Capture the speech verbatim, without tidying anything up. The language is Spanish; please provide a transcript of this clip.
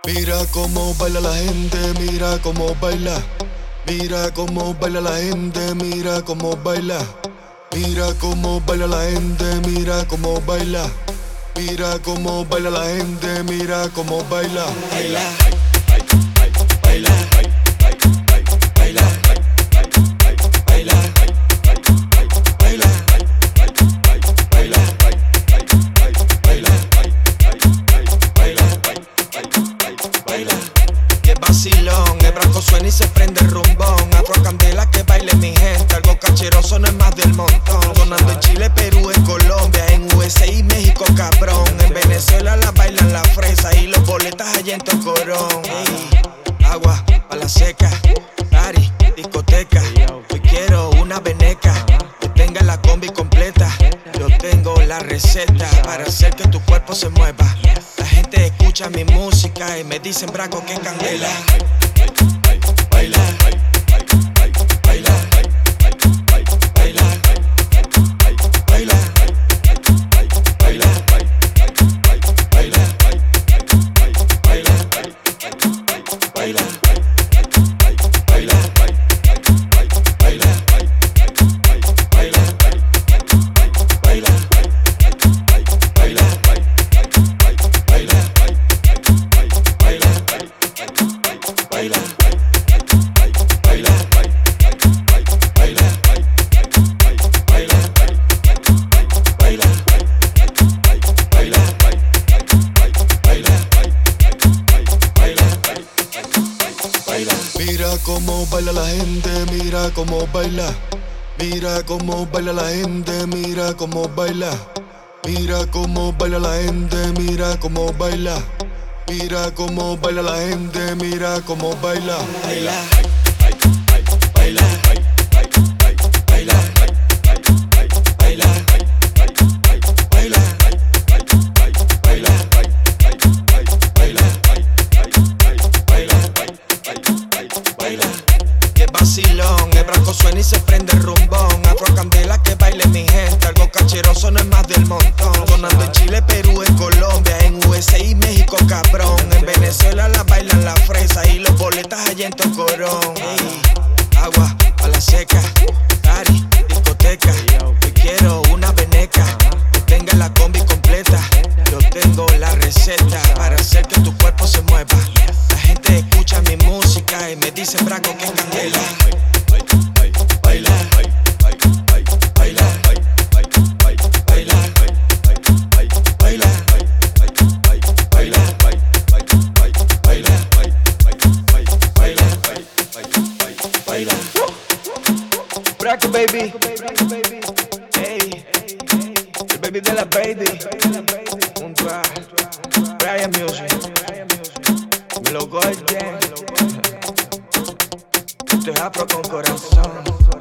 Mira cómo baila la gente, mira cómo baila. Mira cómo baila la gente, mira cómo baila. Mira cómo baila la gente, mira cómo baila. Mira cómo baila la gente, mira cómo baila. Baila, baila, baila, baila, baila, baila, baila. Que vacilón, el branco suena y se prende el rumbón. Afro candela que baile mi gente, algo cacheroso no es más del montón. Sonando en Chile, Perú, en Colombia, en U S A y México, cabrón. En Venezuela la bailan la fresa y los boletas allá en Tocorón. Ey, agua pa' la seca, party, discoteca. Hoy quiero una veneca que tenga la combi completa. Yo tengo la receta para hacer que tu cuerpo se mueva. La gente escucha mi música y me dicen braco que candela. Baila, baila, baila, baila, baila, baila, baila, baila, Mira cómo baila la gente, mira cómo baila. Mira cómo baila la gente, mira cómo baila. Mira cómo baila la gente, mira cómo baila. Mira cómo baila la gente, mira cómo baila. Baila, baila, baila, baila, baila, baila, baila. Que vacilón, el branco suena y se prende el rumbón. Afro candela que baile mi gente, algo cacheroso no es más del montón. Sonando en Chile, Perú, en Colombia, en U S A y México, cabrón. En Venezuela la bailan la fresa y los boletas allá en Tocorón. Ey, agua pa' la seca, party, discoteca. Hoy quiero una veneca que tenga la combi completa. Yo tengo la receta para hacer que tu cuerpo se mueva. La gente escucha mi música y me dicen braco que candela. Baila, baila, baila, baila, baila, baila. Braco baby, hey, el baby de la baby, junto a Brian Music, me lo Golden. Esto es Afro con corazón.